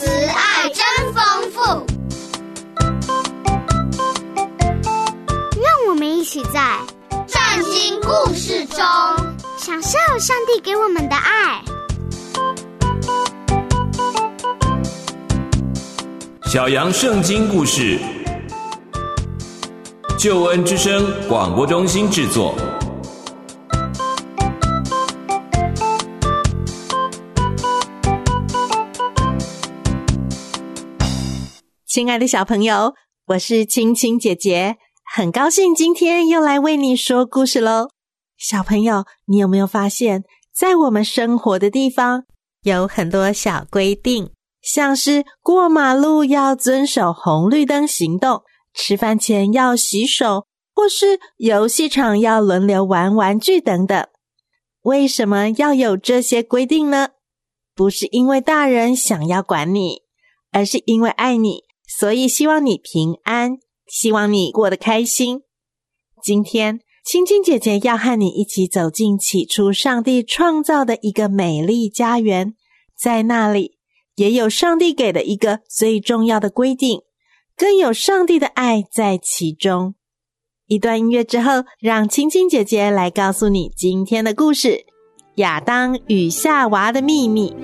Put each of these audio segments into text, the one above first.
慈爱真丰富。 让我们一起在圣经故事中享受上帝给我们的爱。 小羊圣经故事，救恩之声广播中心制作。 亲爱的小朋友，我是青青姐姐，很高兴今天又来为你说故事咯。小朋友，你有没有发现，在我们生活的地方有很多小规定，像是过马路要遵守红绿灯行动，吃饭前要洗手，或是游戏场要轮流玩玩具等等。为什么要有这些规定呢？不是因为大人想要管你，而是因为爱你，所以希望你平安，希望你过得开心。今天青青姐姐要和你一起走进起初上帝创造的一个美丽家园，在那里也有上帝给的一个最重要的规定，更有上帝的爱在其中。一段音乐之后，让青青姐姐来告诉你今天的故事，亚当与夏娃的秘密。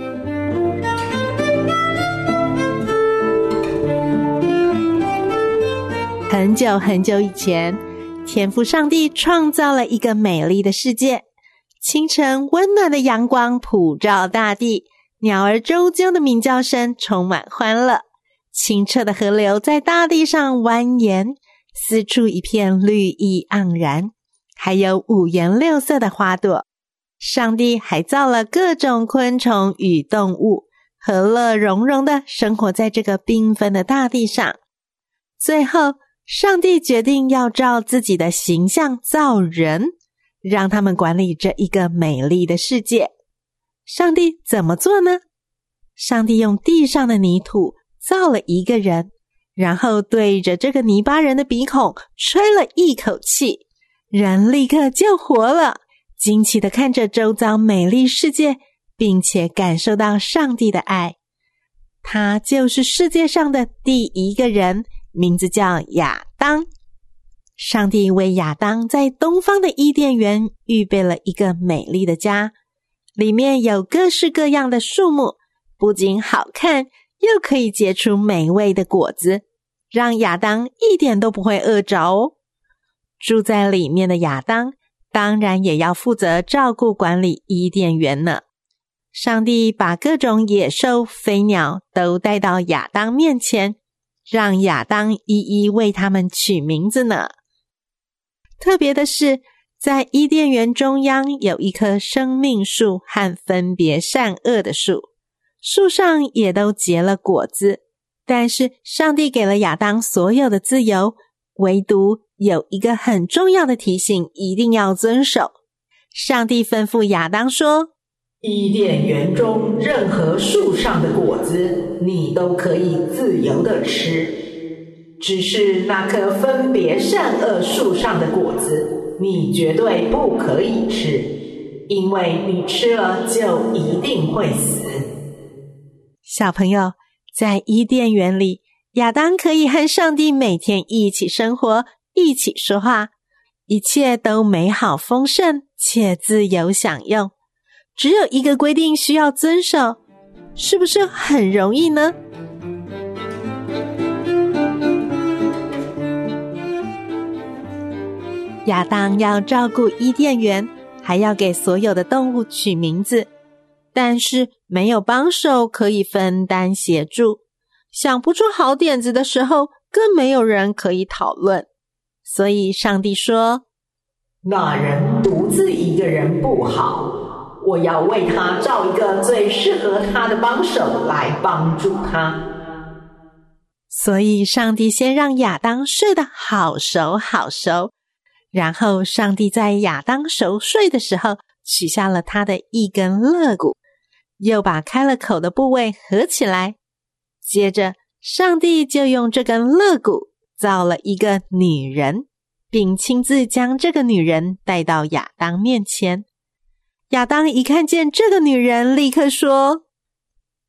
很久很久以前，天父上帝创造了一个美丽的世界。清晨温暖的阳光普照大地，鸟儿啾啾的鸣叫声充满欢乐，清澈的河流在大地上蜿蜒，四处一片绿意盎然，还有五颜六色的花朵。上帝还造了各种昆虫与动物，和乐融融地生活在这个缤纷的大地上。最后上帝决定要照自己的形象造人，让他们管理这一个美丽的世界。上帝怎么做呢？上帝用地上的泥土造了一个人，然后对着这个泥巴人的鼻孔吹了一口气，人立刻就活了，惊奇地看着周遭美丽世界，并且感受到上帝的爱。他就是世界上的第一个人，名字叫亚当。上帝为亚当在东方的伊甸园预备了一个美丽的家，里面有各式各样的树木，不仅好看，又可以结出美味的果子，让亚当一点都不会饿着哦。住在里面的亚当当然也要负责照顾管理伊甸园呢。上帝把各种野兽、飞鸟都带到亚当面前，让亚当一一为他们取名字呢。特别的是，在伊甸园中央有一棵生命树和分别善恶的树，树上也都结了果子，但是上帝给了亚当所有的自由，唯独有一个很重要的提醒一定要遵守。上帝吩咐亚当说， 伊甸园中任何树上的果子你都可以自由地吃，只是那棵分别善恶树上的果子你绝对不可以吃，因为你吃了就一定会死。 小朋友，在伊甸园里，亚当可以和上帝每天一起生活，一起说话，一切都美好丰盛且自由享用。只有一个规定需要遵守，是不是很容易呢？亚当要照顾伊甸园，还要给所有的动物取名字，但是没有帮手可以分担协助，想不出好点子的时候，更没有人可以讨论。所以上帝说， 那人独自一个人不好，我要为他找一个最适合他的帮手来帮助他。 所以上帝先让亚当睡得好熟好熟，然后上帝在亚当熟睡的时候取下了他的一根肋骨，又把开了口的部位合起来，接着上帝就用这根肋骨造了一个女人，并亲自将这个女人带到亚当面前。亚当一看见这个女人，立刻说，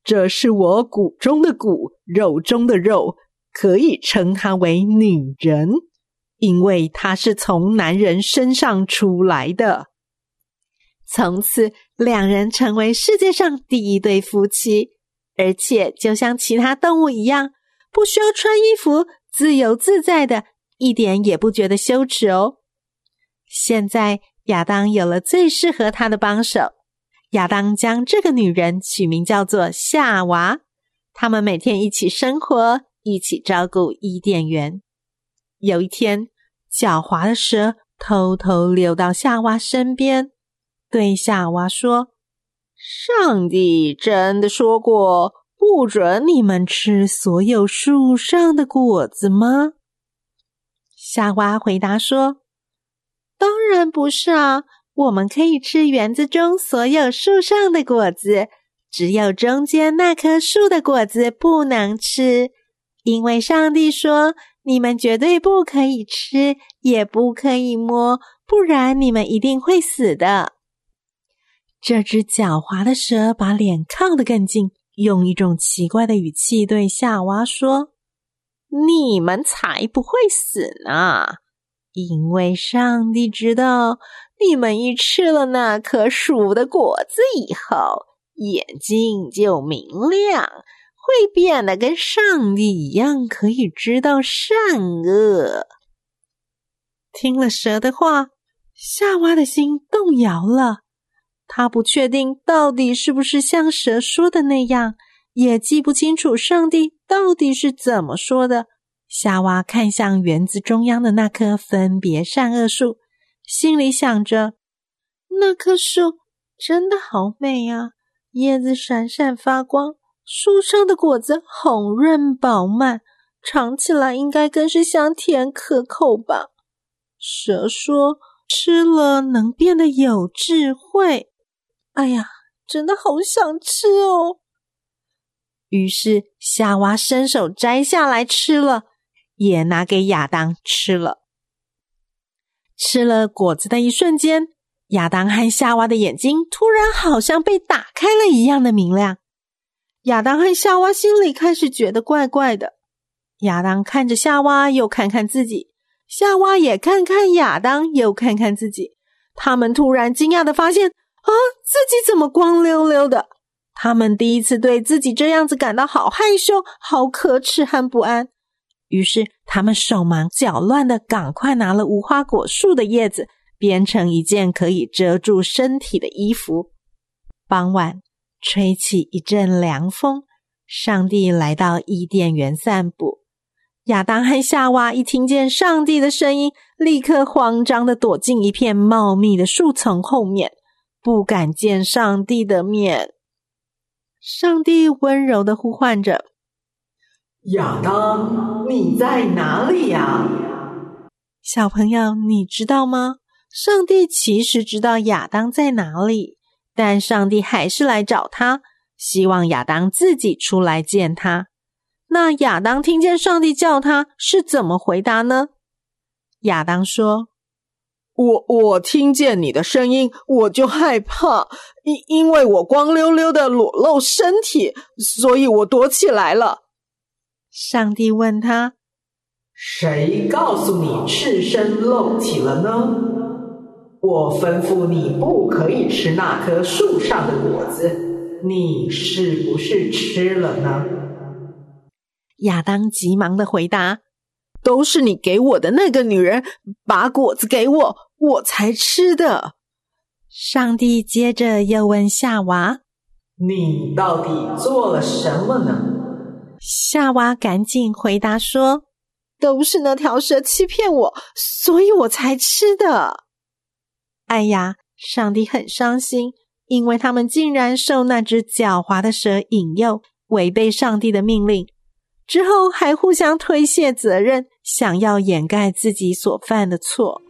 这是我骨中的骨，肉中的肉，可以称她为女人，因为她是从男人身上出来的。从此，两人成为世界上第一对夫妻，而且就像其他动物一样，不需要穿衣服，自由自在的，一点也不觉得羞耻哦。现在亚当有了最适合他的帮手，亚当将这个女人取名叫做夏娃，他们每天一起生活，一起照顾伊甸园。有一天，狡猾的蛇偷偷溜到夏娃身边，对夏娃说：上帝真的说过，不准你们吃所有树上的果子吗？夏娃回答说：当然不是啊，我们可以吃园子中所有树上的果子，只有中间那棵树的果子不能吃，因为上帝说，你们绝对不可以吃，也不可以摸，不然你们一定会死的。这只狡猾的蛇把脸靠得更近，用一种奇怪的语气对夏娃说：你们才不会死呢，因为上帝知道，你们一吃了那棵树的果子以后，眼睛就明亮，会变得跟上帝一样，可以知道善恶。听了蛇的话，夏娃的心动摇了。他不确定到底是不是像蛇说的那样，也记不清楚上帝到底是怎么说的。夏娃看向园子中央的那棵分别善恶树，心里想着，那棵树真的好美啊，叶子闪闪发光，树上的果子红润饱满，尝起来应该更是香甜可口吧。蛇说吃了能变得有智慧，哎呀，真的好想吃哦。于是夏娃伸手摘下来吃了，也拿给亚当吃了。吃了果子的一瞬间，亚当和夏娃的眼睛突然好像被打开了一样的明亮。亚当和夏娃心里开始觉得怪怪的。亚当看着夏娃，又看看自己，夏娃也看看亚当，又看看自己。他们突然惊讶地发现，自己怎么光溜溜的？他们第一次对自己这样子感到好害羞、好可耻和不安。于是他们手忙脚乱的赶快拿了无花果树的叶子，编成一件可以遮住身体的衣服。傍晚，吹起一阵凉风，上帝来到伊甸园散步。亚当和夏娃一听见上帝的声音，立刻慌张地躲进一片茂密的树丛后面，不敢见上帝的面。上帝温柔地呼唤着： 亚当，你在哪里呀？ 小朋友，你知道吗？上帝其实知道亚当在哪里，但上帝还是来找他，希望亚当自己出来见他。那亚当听见上帝叫他，是怎么回答呢？亚当说：我听见你的声音，我就害怕，因为我光溜溜的裸露身体，所以我躲起来了。上帝问他： 谁告诉你赤身露体了呢？我吩咐你不可以吃那棵树上的果子，你是不是吃了呢？ 亚当急忙地回答：都是你给我的那个女人把果子给我，我才吃的。上帝接着又问夏娃： 你到底做了什么呢？ 夏娃赶紧回答说：都是那条蛇欺骗我，所以我才吃的。哎呀，上帝很伤心，因为他们竟然受那只狡猾的蛇引诱，违背上帝的命令，之后还互相推卸责任，想要掩盖自己所犯的错。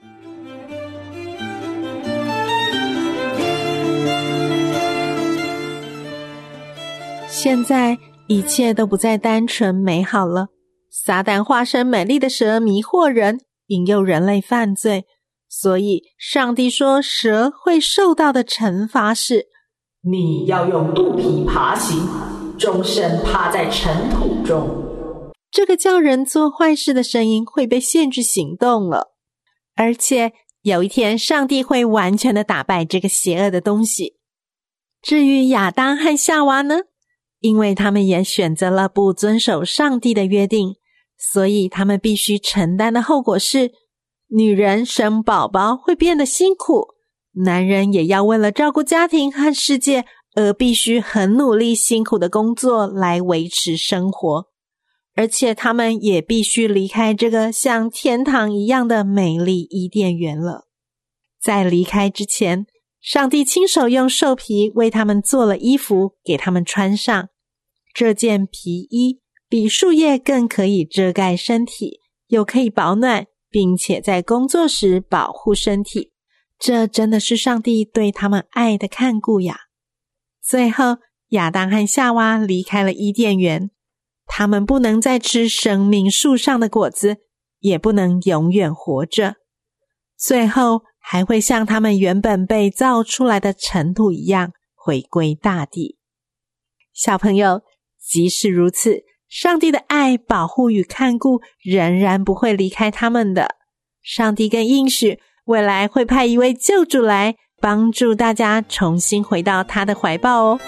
现在一切都不再单纯美好了，撒旦化身美丽的蛇迷惑人，引诱人类犯罪，所以上帝说蛇会受到的惩罚是： 你要用肚皮爬行， 终身趴在尘土中。 这个叫人做坏事的声音会被限制行动了，而且有一天上帝会完全的打败这个邪恶的东西。至于亚当和夏娃呢，因为他们也选择了不遵守上帝的约定，所以他们必须承担的后果是，女人生宝宝会变得辛苦，男人也要为了照顾家庭和世界而必须很努力辛苦的工作来维持生活，而且他们也必须离开这个像天堂一样的美丽伊甸园了。在离开之前，上帝亲手用兽皮为他们做了衣服给他们穿上，这件皮衣比树叶更可以遮盖身体，又可以保暖，并且在工作时保护身体。这真的是上帝对他们爱的看顾呀。最后，亚当和夏娃离开了伊甸园，他们不能再吃生命树上的果子，也不能永远活着，最后还会像他们原本被造出来的尘土一样回归大地。小朋友，即使如此，上帝的爱、保护与看顾仍然不会离开他们的。上帝更应许，未来会派一位救主来帮助大家重新回到他的怀抱哦。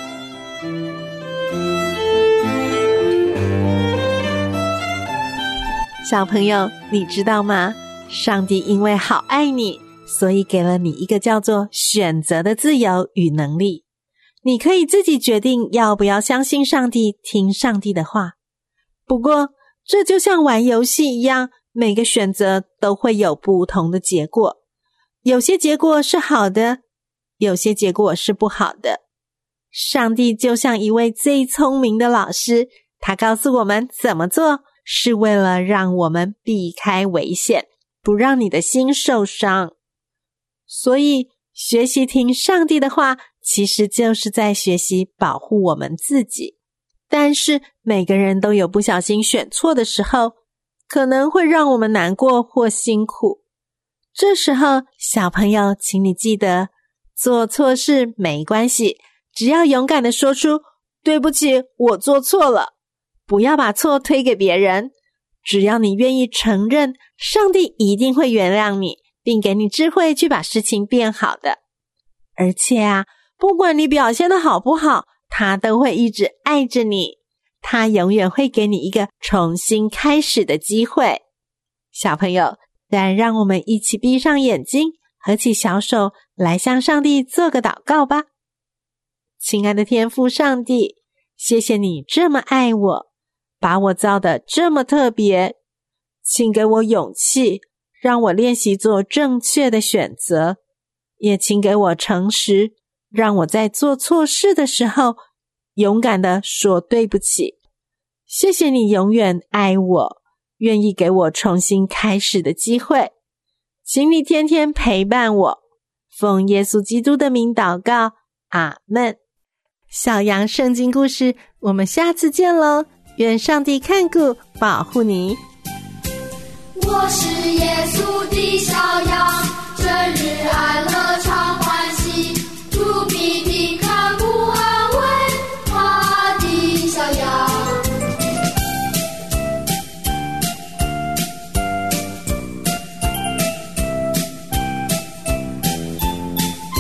小朋友，你知道吗？上帝因为好爱你，所以给了你一个叫做选择的自由与能力。你可以自己决定要不要相信上帝，听上帝的话。不过，这就像玩游戏一样，每个选择都会有不同的结果。有些结果是好的，有些结果是不好的。上帝就像一位最聪明的老师，他告诉我们怎么做，是为了让我们避开危险，不让你的心受伤。所以，学习听上帝的话，其实就是在学习保护我们自己。但是，每个人都有不小心选错的时候，可能会让我们难过或辛苦。这时候，小朋友，请你记得，做错事没关系，只要勇敢地说出对不起，我做错了，不要把错推给别人。只要你愿意承认，上帝一定会原谅你，并给你智慧去把事情变好的。而且啊，不管你表现得好不好，他都会一直爱着你，他永远会给你一个重新开始的机会。小朋友，但让我们一起闭上眼睛，合起小手来向上帝做个祷告吧。亲爱的天父上帝，谢谢你这么爱我，把我造得这么特别，请给我勇气，让我练习做正确的选择，也请给我诚实，让我在做错事的时候勇敢地说对不起。谢谢你永远爱我，愿意给我重新开始的机会，请你天天陪伴我，奉耶稣基督的名祷告，阿们。小羊圣经故事，我们下次见咯，愿上帝看顾保护你。 我是耶稣的小羊，整日安乐常欢喜，主必定看顾安慰他的小羊。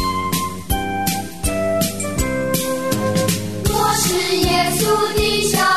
我是耶稣的小羊。